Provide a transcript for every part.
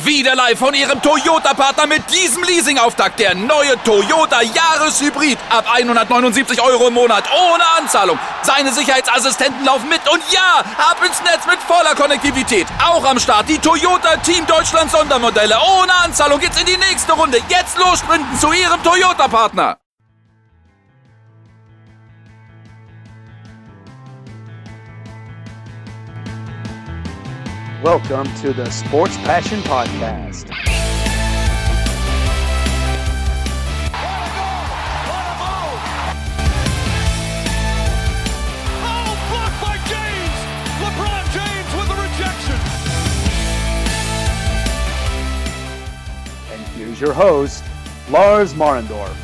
Wieder live von Ihrem Toyota-Partner mit diesem Leasing-Auftakt. Der neue Toyota Jahreshybrid. Ab 179 € im Monat. Ohne Anzahlung. Seine Sicherheitsassistenten laufen mit. Und ja, ab ins Netz mit voller Konnektivität. Auch am Start die Toyota Team Deutschland Sondermodelle. Ohne Anzahlung geht's in die nächste Runde. Jetzt los sprinten zu Ihrem Toyota-Partner. Welcome to the Sports Passion Podcast. Oh, blocked by James! LeBron James with the rejection. And here's your host, Lars Marendorf.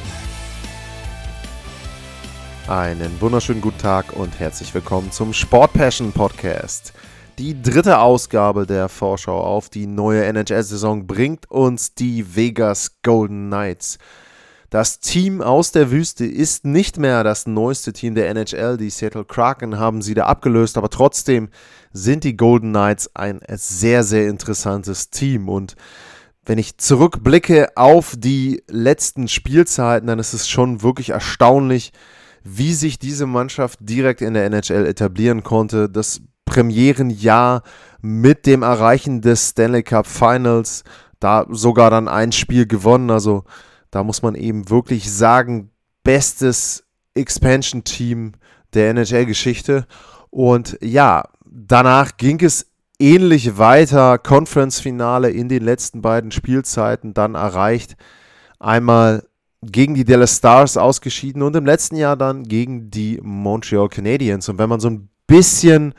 Einen wunderschönen guten Tag und herzlich willkommen zum Sport Passion Podcast. Die dritte Ausgabe der Vorschau auf die neue NHL-Saison bringt uns die Vegas Golden Knights. Das Team aus der Wüste ist nicht mehr das neueste Team der NHL. Die Seattle Kraken haben sie da abgelöst, aber trotzdem sind die Golden Knights ein sehr, sehr interessantes Team. Und wenn ich zurückblicke auf die letzten Spielzeiten, dann ist es schon wirklich erstaunlich, wie sich diese Mannschaft direkt in der NHL etablieren konnte. Das Premierenjahr mit dem Erreichen des Stanley Cup Finals, da sogar dann ein Spiel gewonnen, also da muss man eben wirklich sagen, bestes Expansion-Team der NHL-Geschichte. Und ja, danach ging es ähnlich weiter, Conference-Finale in den letzten beiden Spielzeiten dann erreicht, einmal gegen die Dallas Stars ausgeschieden und im letzten Jahr dann gegen die Montreal Canadiens. Und wenn man so ein bisschen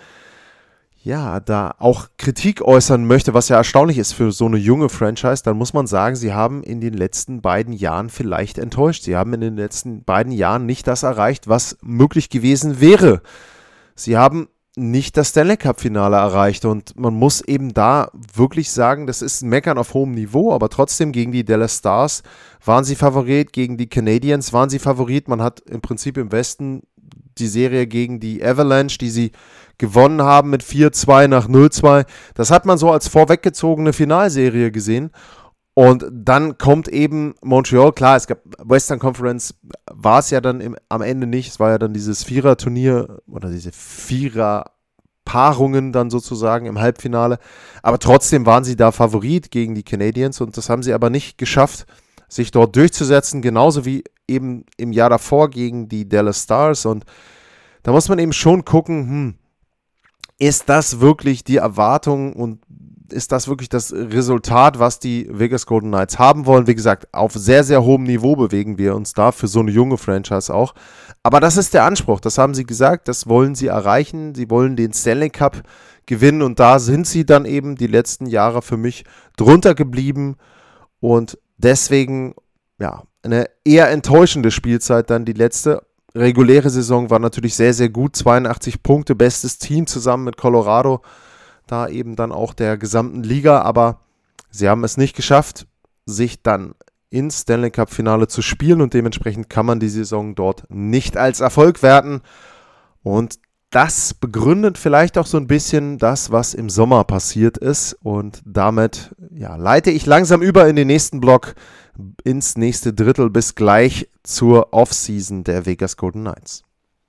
da auch Kritik äußern möchte, was ja erstaunlich ist für so eine junge Franchise, dann muss man sagen, sie haben in den letzten beiden Jahren vielleicht enttäuscht. Sie haben in den letzten beiden Jahren nicht das erreicht, was möglich gewesen wäre. Sie haben nicht das Stanley Cup-Finale erreicht und man muss eben da wirklich sagen, das ist ein Meckern auf hohem Niveau, aber trotzdem gegen die Dallas Stars waren sie Favorit, gegen die Canadiens waren sie Favorit. Man hat im Prinzip im Westen die Serie gegen die Avalanche, die sie gewonnen haben mit 4-2 nach 0-2. Das hat man so als vorweggezogene Finalserie gesehen. Und dann kommt eben Montreal. Klar, es gab Western Conference, war es ja dann am Ende nicht. Es war ja dann dieses Vierer-Turnier oder diese Vierer-Paarungen dann sozusagen im Halbfinale. Aber trotzdem waren sie da Favorit gegen die Canadiens und das haben sie aber nicht geschafft, sich dort durchzusetzen. Genauso wie eben im Jahr davor gegen die Dallas Stars. Und da muss man eben schon gucken, ist das wirklich die Erwartung und ist das wirklich das Resultat, was die Vegas Golden Knights haben wollen? Wie gesagt, auf sehr, sehr hohem Niveau bewegen wir uns da, für so eine junge Franchise auch. Aber das ist der Anspruch, das haben sie gesagt, das wollen sie erreichen. Sie wollen den Stanley Cup gewinnen und da sind sie dann eben die letzten Jahre für mich drunter geblieben und deswegen, eine eher enttäuschende Spielzeit dann die letzte. Reguläre Saison war natürlich sehr, sehr gut. 82 Punkte, bestes Team zusammen mit Colorado. Da eben dann auch der gesamten Liga. Aber sie haben es nicht geschafft, sich dann ins Stanley Cup Finale zu spielen. Und dementsprechend kann man die Saison dort nicht als Erfolg werten. Und das begründet vielleicht auch so ein bisschen das, was im Sommer passiert ist. Und damit leite ich langsam über in den nächsten Block, ins nächste Drittel, bis gleich zur Offseason der Vegas Golden Knights.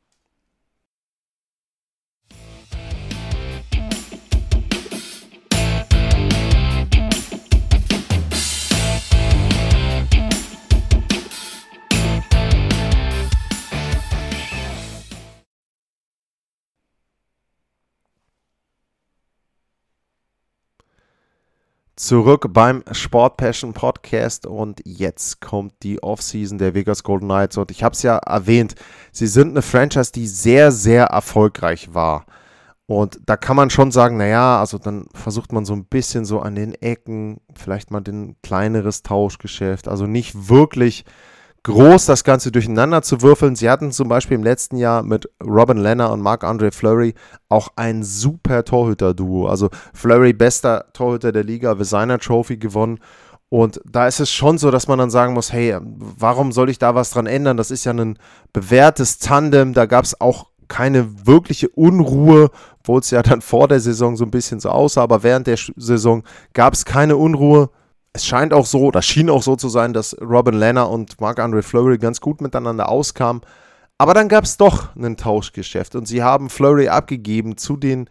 Zurück beim Sport Passion Podcast und jetzt kommt die Offseason der Vegas Golden Knights und ich habe es ja erwähnt, sie sind eine Franchise, die sehr, sehr erfolgreich war und da kann man schon sagen, also dann versucht man so ein bisschen so an den Ecken, vielleicht mal ein kleineres Tauschgeschäft, also nicht wirklich groß das Ganze durcheinander zu würfeln. Sie hatten zum Beispiel im letzten Jahr mit Robin Lehner und Marc-Andre Fleury auch ein super Torhüter-Duo. Also Fleury, bester Torhüter der Liga, Vezina Trophy gewonnen. Und da ist es schon so, dass man dann sagen muss, hey, warum soll ich da was dran ändern? Das ist ja ein bewährtes Tandem. Da gab es auch keine wirkliche Unruhe, obwohl es ja dann vor der Saison so ein bisschen so aussah, aber während der Saison gab es keine Unruhe. Es scheint auch so, oder schien auch so zu sein, dass Robin Lehner und Marc-Andre Fleury ganz gut miteinander auskamen. Aber dann gab es doch ein Tauschgeschäft und sie haben Fleury abgegeben zu den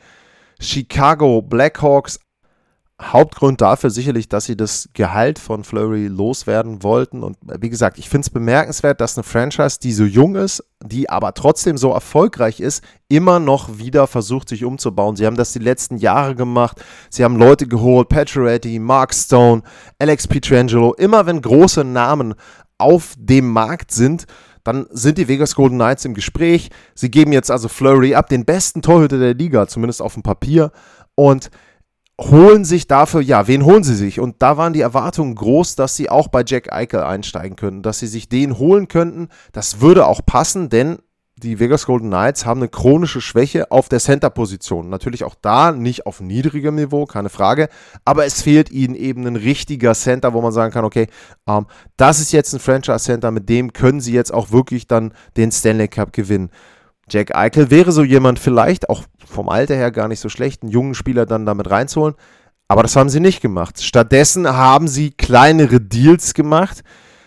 Chicago Blackhawks. Hauptgrund dafür sicherlich, dass sie das Gehalt von Fleury loswerden wollten. Und wie gesagt, ich finde es bemerkenswert, dass eine Franchise, die so jung ist, die aber trotzdem so erfolgreich ist, immer noch wieder versucht, sich umzubauen. Sie haben das die letzten Jahre gemacht. Sie haben Leute geholt, Pacioretty, Mark Stone, Alex Pietrangelo. Immer wenn große Namen auf dem Markt sind, dann sind die Vegas Golden Knights im Gespräch. Sie geben jetzt also Fleury ab, den besten Torhüter der Liga, zumindest auf dem Papier. Und holen sich dafür, ja, wen holen sie sich? Und da waren die Erwartungen groß, dass sie auch bei Jack Eichel einsteigen könnten, dass sie sich den holen könnten. Das würde auch passen, denn die Vegas Golden Knights haben eine chronische Schwäche auf der Center-Position. Natürlich auch da, nicht auf niedrigem Niveau, keine Frage, aber es fehlt ihnen eben ein richtiger Center, wo man sagen kann, okay, das ist jetzt ein Franchise-Center, mit dem können sie jetzt auch wirklich dann den Stanley Cup gewinnen. Jack Eichel wäre so jemand vielleicht, auch vom Alter her gar nicht so schlecht, einen jungen Spieler dann damit reinzuholen, aber das haben sie nicht gemacht. Stattdessen haben sie kleinere Deals gemacht,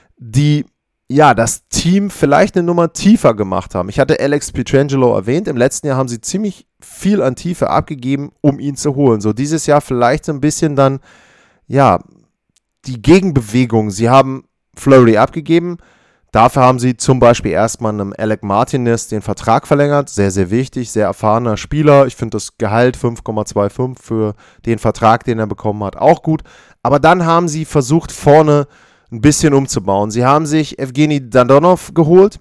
die ja das Team vielleicht eine Nummer tiefer gemacht haben. Ich hatte Alex Pietrangelo erwähnt, im letzten Jahr haben sie ziemlich viel an Tiefe abgegeben, um ihn zu holen. So dieses Jahr vielleicht so ein bisschen dann, ja, die Gegenbewegung. Sie haben Fleury abgegeben. Dafür haben sie zum Beispiel erstmal einem Alec Martinez den Vertrag verlängert. Sehr, sehr wichtig, sehr erfahrener Spieler. Ich finde das Gehalt 5,25 für den Vertrag, den er bekommen hat, auch gut. Aber dann haben sie versucht, vorne ein bisschen umzubauen. Sie haben sich Evgeny Dadonov geholt.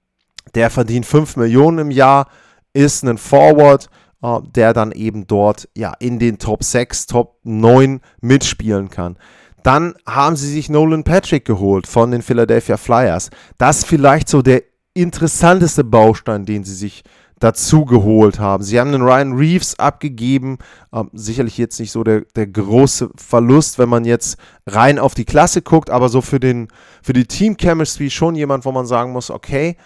Der verdient 5 Millionen im Jahr, ist ein Forward, der dann eben dort ja in den Top 6, Top 9 mitspielen kann. Dann haben sie sich Nolan Patrick geholt von den Philadelphia Flyers. Das ist vielleicht so der interessanteste Baustein, den sie sich dazu geholt haben. Sie haben den Ryan Reeves abgegeben. Sicherlich jetzt nicht so der große Verlust, wenn man jetzt rein auf die Klasse guckt, aber so für die Team Chemistry schon jemand, wo man sagen muss, okay,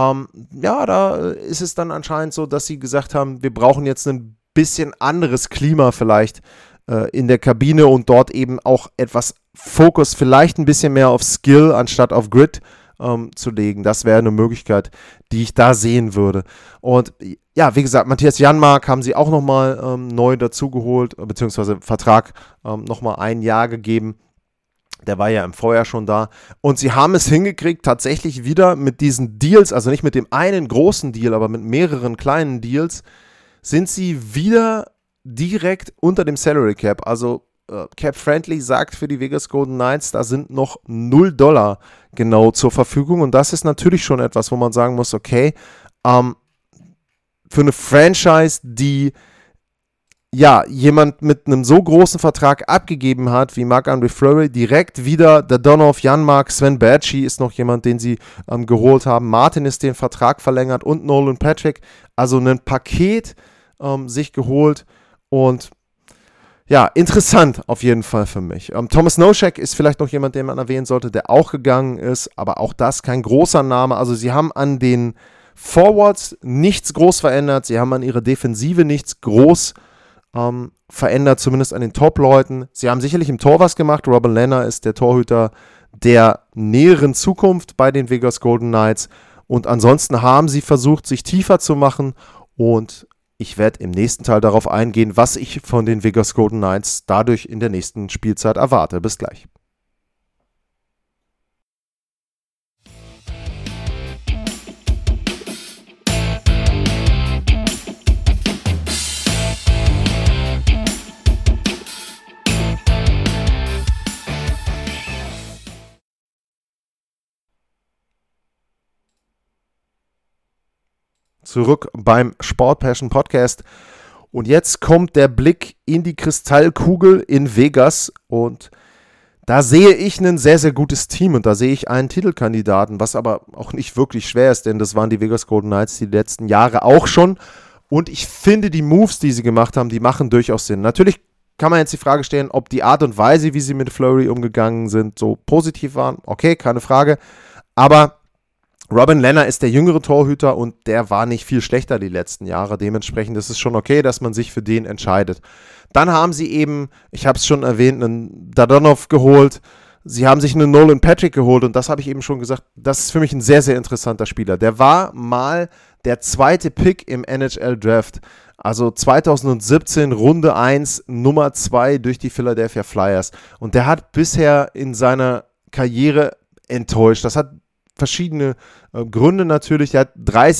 ja, da ist es dann anscheinend so, dass sie gesagt haben, wir brauchen jetzt ein bisschen anderes Klima vielleicht in der Kabine und dort eben auch etwas Fokus, vielleicht ein bisschen mehr auf Skill anstatt auf Grit zu legen. Das wäre eine Möglichkeit, die ich da sehen würde. Und ja, wie gesagt, Matthias Janmark haben sie auch nochmal neu dazugeholt, beziehungsweise Vertrag nochmal 1 Jahr gegeben. Der war ja im Vorjahr schon da. Und sie haben es hingekriegt, tatsächlich wieder mit diesen Deals, also nicht mit dem einen großen Deal, aber mit mehreren kleinen Deals, sind sie wieder direkt unter dem Salary Cap. Also Cap Friendly sagt für die Vegas Golden Knights, da sind noch $0 genau zur Verfügung. Und das ist natürlich schon etwas, wo man sagen muss, okay, für eine Franchise, die ja jemand mit einem so großen Vertrag abgegeben hat wie Marc-Andre Fleury, direkt wieder Dadonov, Janmark, Sven Baertschi ist noch jemand, den sie geholt haben. Martin ist den Vertrag verlängert und Nolan Patrick. Also ein Paket sich geholt und ja, interessant auf jeden Fall für mich. Thomas Nosek ist vielleicht noch jemand, den man erwähnen sollte, der auch gegangen ist, aber auch das kein großer Name. Also sie haben an den Forwards nichts groß verändert, sie haben an ihrer Defensive nichts groß verändert, zumindest an den Top-Leuten. Sie haben sicherlich im Tor was gemacht. Robin Lehner ist der Torhüter der näheren Zukunft bei den Vegas Golden Knights und ansonsten haben sie versucht, sich tiefer zu machen und ich werde im nächsten Teil darauf eingehen, was ich von den Vegas Golden Knights dadurch in der nächsten Spielzeit erwarte. Bis gleich. Zurück beim Sport Passion Podcast und jetzt kommt der Blick in die Kristallkugel in Vegas und da sehe ich ein sehr, sehr gutes Team und da sehe ich einen Titelkandidaten, was aber auch nicht wirklich schwer ist, denn das waren die Vegas Golden Knights die letzten Jahre auch schon und ich finde die Moves, die sie gemacht haben, die machen durchaus Sinn. Natürlich kann man jetzt die Frage stellen, ob die Art und Weise, wie sie mit Fleury umgegangen sind, so positiv waren. Okay, keine Frage, aber Robin Lehner ist der jüngere Torhüter und der war nicht viel schlechter die letzten Jahre. Dementsprechend ist es schon okay, dass man sich für den entscheidet. Dann haben sie eben, ich habe es schon erwähnt, einen Dadonov geholt. Sie haben sich einen Nolan Patrick geholt und das habe ich eben schon gesagt, das ist für mich ein sehr, sehr interessanter Spieler. Der war mal der zweite Pick im NHL-Draft. Also 2017 Runde 1, Nummer 2 durch die Philadelphia Flyers. Und der hat bisher in seiner Karriere enttäuscht. Das hat verschiedene Gründe natürlich. Er hat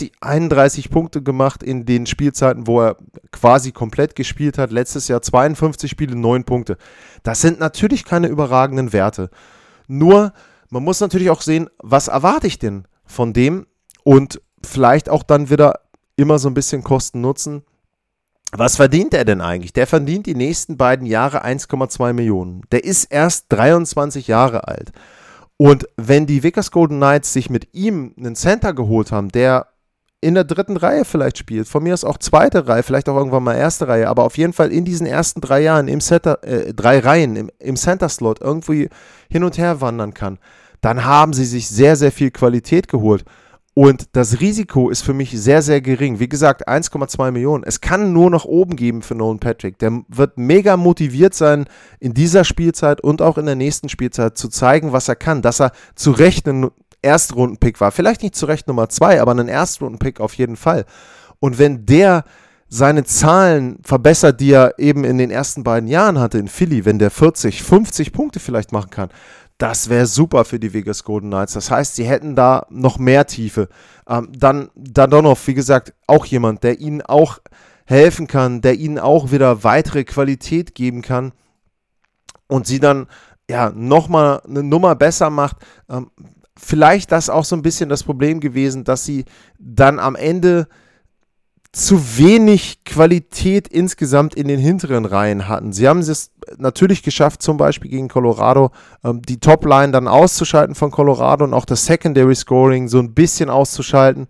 31 Punkte gemacht in den Spielzeiten, wo er quasi komplett gespielt hat. Letztes Jahr 52 Spiele, 9 Punkte. Das sind natürlich keine überragenden Werte. Nur, man muss natürlich auch sehen, was erwarte ich denn von dem? Und vielleicht auch dann wieder immer so ein bisschen Kosten-Nutzen. Was verdient er denn eigentlich? Der verdient die nächsten beiden Jahre 1,2 Millionen. Der ist erst 23 Jahre alt. Und wenn die Vegas Golden Knights sich mit ihm einen Center geholt haben, der in der dritten Reihe vielleicht spielt, von mir ist auch zweite Reihe, vielleicht auch irgendwann mal erste Reihe, aber auf jeden Fall in diesen ersten 3 Jahren im Center, 3 Reihen im Center-Slot irgendwie hin und her wandern kann, dann haben sie sich sehr, sehr viel Qualität geholt. Und das Risiko ist für mich sehr, sehr gering. Wie gesagt, 1,2 Millionen. Es kann nur nach oben geben für Nolan Patrick. Der wird mega motiviert sein, in dieser Spielzeit und auch in der nächsten Spielzeit zu zeigen, was er kann. Dass er zu Recht ein Erstrunden-Pick war. Vielleicht nicht zu Recht Nummer 2, aber ein Erstrunden-Pick auf jeden Fall. Und wenn der seine Zahlen verbessert, die er eben in den ersten beiden Jahren hatte in Philly, wenn der 40, 50 Punkte vielleicht machen kann, das wäre super für die Vegas Golden Knights. Das heißt, sie hätten da noch mehr Tiefe. Dann Dadonov, wie gesagt, auch jemand, der ihnen auch helfen kann, der ihnen auch wieder weitere Qualität geben kann und sie dann ja nochmal eine Nummer besser macht. Vielleicht das auch so ein bisschen das Problem gewesen, dass sie dann am Ende zu wenig Qualität insgesamt in den hinteren Reihen hatten. Sie haben es natürlich geschafft, zum Beispiel gegen Colorado, die Topline dann auszuschalten von Colorado und auch das Secondary Scoring so ein bisschen auszuschalten.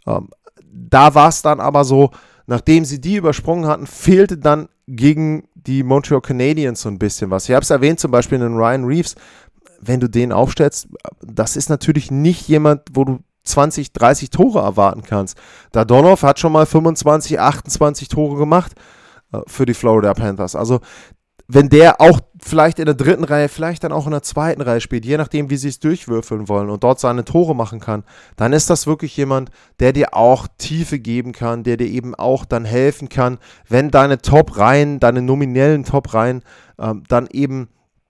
Da war es dann aber so, nachdem sie die übersprungen hatten, fehlte dann gegen die Montreal Canadiens so ein bisschen was. Ich habe es erwähnt, zum Beispiel in Ryan Reeves, wenn du den aufstellst, das ist natürlich nicht jemand, wo du 20, 30 Tore erwarten kannst. Dadonov hat schon mal 25, 28 Tore gemacht für die Florida Panthers. Also wenn der auch vielleicht in der dritten Reihe, vielleicht dann auch in der zweiten Reihe spielt, je nachdem, wie sie es durchwürfeln wollen und dort seine Tore machen kann, dann ist das wirklich jemand, der dir auch Tiefe geben kann, der dir eben auch dann helfen kann, wenn deine Top-Reihen, deine nominellen Top-Reihen dann eben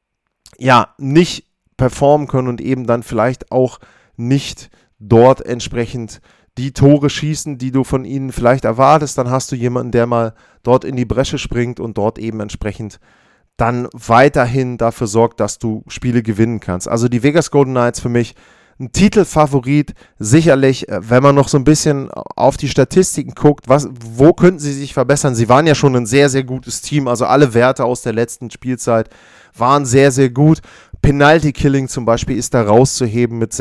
ja nicht performen können und eben dann vielleicht auch nicht dort entsprechend die Tore schießen, die du von ihnen vielleicht erwartest, dann hast du jemanden, der mal dort in die Bresche springt und dort eben entsprechend dann weiterhin dafür sorgt, dass du Spiele gewinnen kannst. Also die Vegas Golden Knights für mich ein Titelfavorit, sicherlich, wenn man noch so ein bisschen auf die Statistiken guckt, wo könnten sie sich verbessern? Sie waren ja schon ein sehr, sehr gutes Team, also alle Werte aus der letzten Spielzeit waren sehr, sehr gut. Penalty-Killing zum Beispiel ist da rauszuheben mit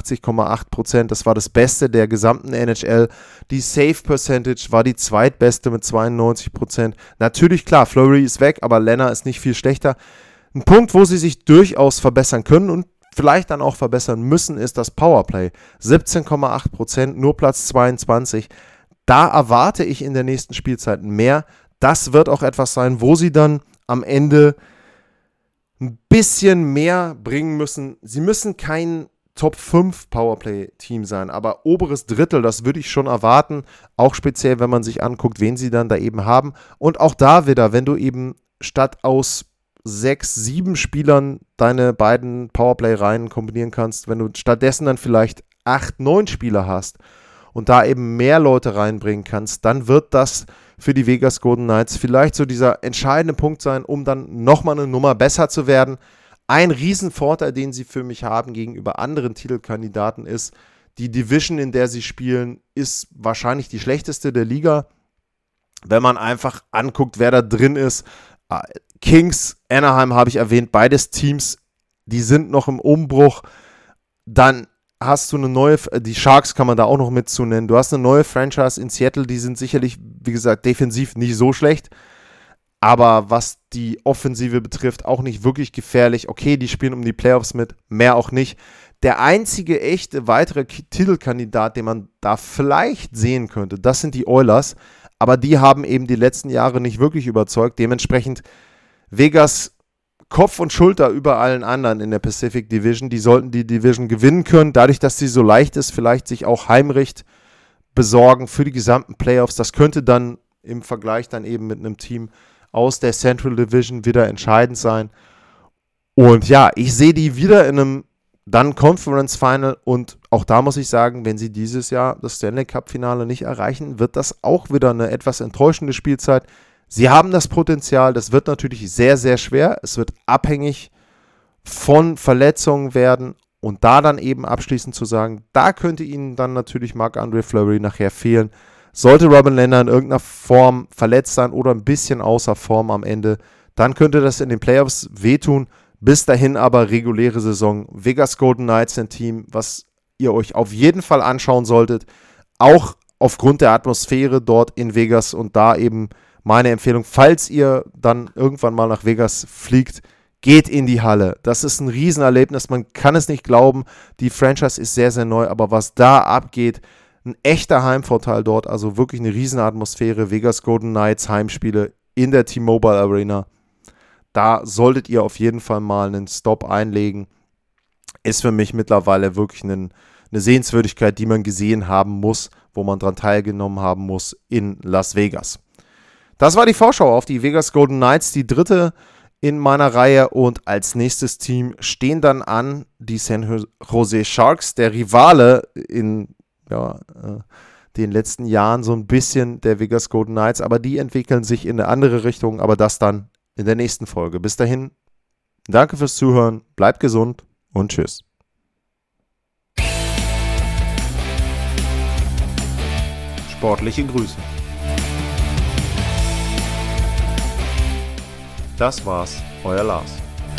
86,8%. Das war das Beste der gesamten NHL. Die Save-Percentage war die zweitbeste mit 92%. Natürlich, klar, Fleury ist weg, aber Lehner ist nicht viel schlechter. Ein Punkt, wo sie sich durchaus verbessern können und vielleicht dann auch verbessern müssen, ist das Powerplay. 17,8%, nur Platz 22. Da erwarte ich in der nächsten Spielzeit mehr. Das wird auch etwas sein, wo sie dann am Ende ein bisschen mehr bringen müssen. Sie müssen kein Top 5 Powerplay-Team sein, aber oberes Drittel, das würde ich schon erwarten, auch speziell, wenn man sich anguckt, wen sie dann da eben haben. Und auch da wieder, wenn du eben statt aus 6, 7 Spielern deine beiden Powerplay-Reihen kombinieren kannst, wenn du stattdessen dann vielleicht 8, 9 Spieler hast und da eben mehr Leute reinbringen kannst, dann wird das für die Vegas Golden Knights vielleicht so dieser entscheidende Punkt sein, um dann nochmal eine Nummer besser zu werden. Ein Riesenvorteil, den sie für mich haben gegenüber anderen Titelkandidaten ist, die Division, in der sie spielen, ist wahrscheinlich die schlechteste der Liga. Wenn man einfach anguckt, wer da drin ist. Kings, Anaheim habe ich erwähnt, beides Teams, die sind noch im Umbruch. Dann hast du eine neue, die Sharks kann man da auch noch mit zu nennen. Du hast eine neue Franchise in Seattle, die sind sicherlich, wie gesagt, defensiv nicht so schlecht, aber was die Offensive betrifft, auch nicht wirklich gefährlich. Okay, die spielen um die Playoffs mit, mehr auch nicht. Der einzige echte weitere Titelkandidat, den man da vielleicht sehen könnte, das sind die Oilers, aber die haben eben die letzten Jahre nicht wirklich überzeugt. Dementsprechend Vegas Kopf und Schulter über allen anderen in der Pacific Division. Die sollten die Division gewinnen können, dadurch, dass sie so leicht ist, vielleicht sich auch Heimrecht besorgen für die gesamten Playoffs. Das könnte dann im Vergleich dann eben mit einem Team aus der Central Division wieder entscheidend sein. Und ja, ich sehe die wieder in einem dann Conference Final und auch da muss ich sagen, wenn sie dieses Jahr das Stanley Cup Finale nicht erreichen, wird das auch wieder eine etwas enttäuschende Spielzeit. Sie haben das Potenzial, das wird natürlich sehr, sehr schwer. Es wird abhängig von Verletzungen werden und da dann eben abschließend zu sagen, da könnte ihnen dann natürlich Marc-André Fleury nachher fehlen. Sollte Robin Lehner in irgendeiner Form verletzt sein oder ein bisschen außer Form am Ende, dann könnte das in den Playoffs wehtun. Bis dahin aber reguläre Saison. Vegas Golden Knights ein Team, was ihr euch auf jeden Fall anschauen solltet. Auch aufgrund der Atmosphäre dort in Vegas und da eben meine Empfehlung, falls ihr dann irgendwann mal nach Vegas fliegt, geht in die Halle. Das ist ein Riesenerlebnis, man kann es nicht glauben. Die Franchise ist sehr, sehr neu, aber was da abgeht, ein echter Heimvorteil dort, also wirklich eine Riesenatmosphäre. Vegas Golden Knights Heimspiele in der T-Mobile Arena. Da solltet ihr auf jeden Fall mal einen Stop einlegen. Ist für mich mittlerweile wirklich eine Sehenswürdigkeit, die man gesehen haben muss, wo man dran teilgenommen haben muss in Las Vegas. Das war die Vorschau auf die Vegas Golden Knights, die dritte in meiner Reihe. Und als nächstes Team stehen dann an die San Jose Sharks, der Rivale in den letzten Jahren so ein bisschen der Vegas Golden Knights. Aber die entwickeln sich in eine andere Richtung, aber das dann in der nächsten Folge. Bis dahin, danke fürs Zuhören, bleibt gesund und tschüss. Sportliche Grüße. Das war's, euer Lars.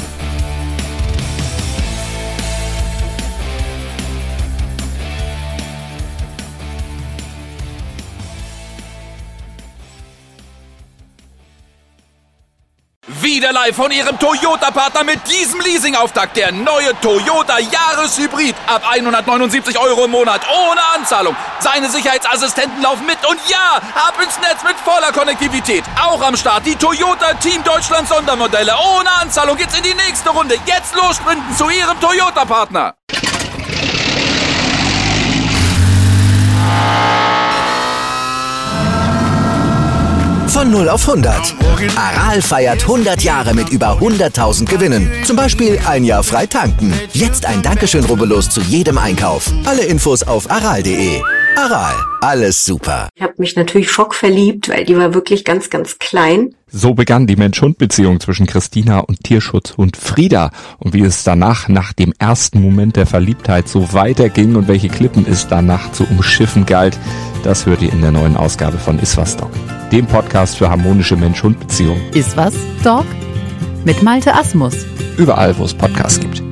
Wieder live von Ihrem Toyota-Partner mit diesem Leasing-Auftakt. Der neue Toyota Jahreshybrid. Ab 179 € im Monat. Ohne Anzahlung. Seine Sicherheitsassistenten laufen mit. Und ja, ab ins Netz mit voller Konnektivität. Auch am Start die Toyota Team Deutschland Sondermodelle. Ohne Anzahlung geht's in die nächste Runde. Jetzt los sprinten zu Ihrem Toyota-Partner. Von 0 auf 100. Aral feiert 100 Jahre mit über 100.000 Gewinnen. Zum Beispiel ein Jahr frei tanken. Jetzt ein Dankeschön, rubbellos zu jedem Einkauf. Alle Infos auf aral.de. Aral, alles super. Ich habe mich natürlich schockverliebt, weil die war wirklich ganz, ganz klein. So begann die Mensch-Hund-Beziehung zwischen Christina und Tierschutzhund Frieda. Und wie es danach, nach dem ersten Moment der Verliebtheit, so weiterging und welche Klippen es danach zu umschiffen galt, das hört ihr in der neuen Ausgabe von Iswas Dog, dem Podcast für harmonische Mensch-Hund-Beziehungen. Iswas Dog? Mit Malte Asmus. Überall, wo es Podcasts gibt.